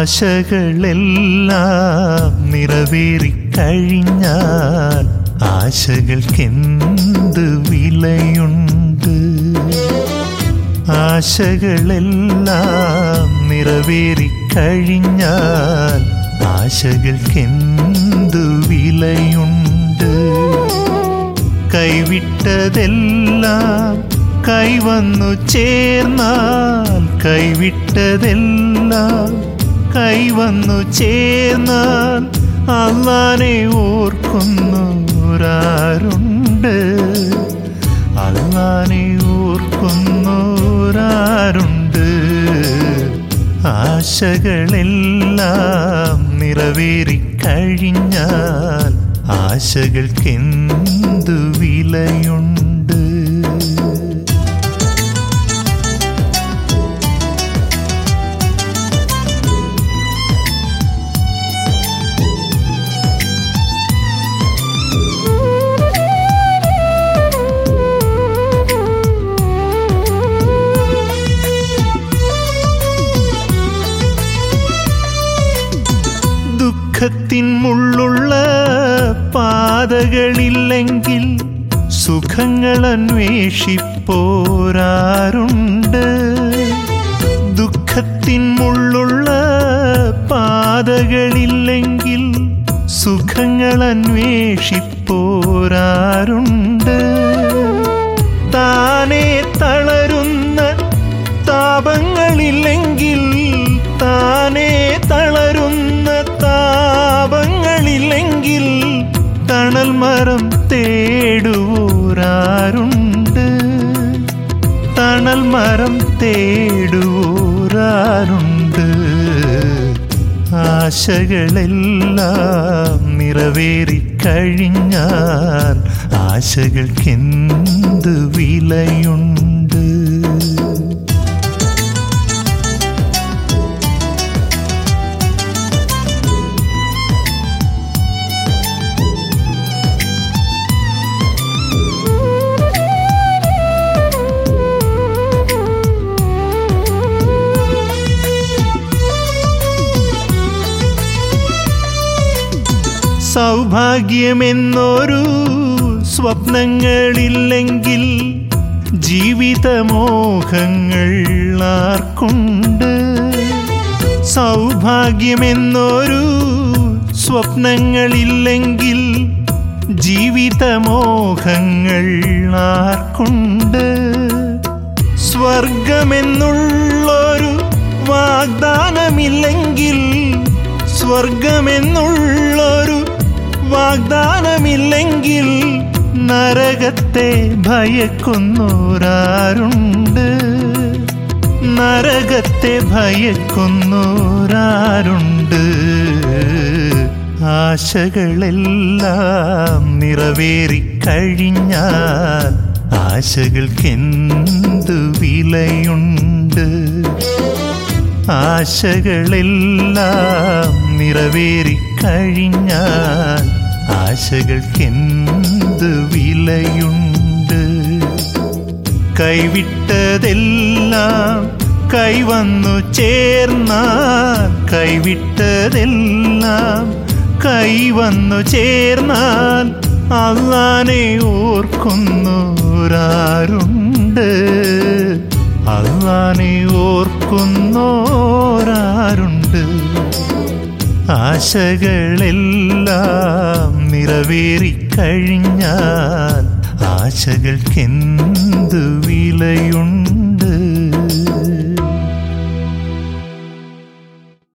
ആശകളെല്ലാം നിറവേറിക്കഴിഞ്ഞാൽ ആശകൾക്കെന്ത് വിലയുണ്ട്? ആശകളെല്ലാം നിറവേറിക്കഴിഞ്ഞാൽ ആശകൾക്കെന്തു വിലയുണ്ട്? കൈവിട്ടതെല്ലാം കൈവന്നു ചേർന്നാൽ, കൈവിട്ടതെല്ലാം കൈവന്നു ചേർന്നാൽ അല്ലാഹനെ ഓർക്കുന്നോരാരുണ്ട്? അല്ലാഹനെ ഓർക്കുന്നോരാരുണ്ട്? ആശകളെല്ലാം നിറവേറിക്കഴിഞ്ഞാൽ ആശകൾക്കെന്തു വിലയുണ്ട്? ദുഃഖത്തിൻ മുള്ളുള്ള പാതകളില്ലെങ്കിൽ സുഖങ്ങൾ അന്വേഷിപ്പോരാരുണ്ട്? ദുഃഖത്തിൻ മുള്ളുള്ള പാതകളില്ലെങ്കിൽ സുഖങ്ങൾ അന്വേഷിപ്പോരാരുണ്ട്? താനേ തളരുന്ന താപങ്ങളില്ലെങ്കിൽ, താനേ തളരുന്ന താപങ്ങളില്ലെങ്കിൽ തണൽ മരം തേടുവോരാരുണ്ട്? തണൽ മരം തേടുവോരാരുണ്ട്? ആശകളെല്ലാം നിറവേറിക്കഴിഞ്ഞാൽ ആശകൾക്കെന്ത് വിലയുണ്ട്? സൗഭാഗ്യമെന്നൊരു സ്വപ്നങ്ങളില്ലെങ്കിൽ ജീവിതമോഹങ്ങൾ ആർക്കുണ്ട്? സൗഭാഗ്യമെന്നൊരു സ്വപ്നങ്ങളില്ലെങ്കിൽ ജീവിതമോഹങ്ങൾ ആർക്കുണ്ട്? സ്വർഗമെന്നുള്ളൊരു വാഗ്ദാനമില്ലെങ്കിൽ, സ്വർഗമെന്നുള്ളൊരു വാഗ്ദാനമില്ലെങ്കിൽ നരകത്തെ ഭയക്കുന്നോരാരുണ്ട്? നരകത്തെ ഭയക്കുന്നോരാരുണ്ട്? ആശകളെല്ലാം നിറവേറിക്കഴിഞ്ഞാൽ ആശകൾക്കെന്തു വിലയുണ്ട്? ആശകളെല്ലാം നിറവേറിക്കഴിഞ്ഞാൽ ആശകൾക്കെന്ത് വിലയുണ്ട്? കൈവിട്ടതെല്ലാം കൈവന്നു ചേർന്നാൽ, കൈവിട്ടതെല്ലാം കൈവന്നു ചേർന്നാൽ അല്ലാഹനെ ഓർക്കുന്നോരാരുണ്ട്? അല്ലാഹനെ ഓർക്കുന്നോരാരുണ്ട്? ആശകളെല്ലാം നിറവേറിക്കഴിഞ്ഞാൽ ആശകൾക്കെന്തു വിലയുണ്ട്?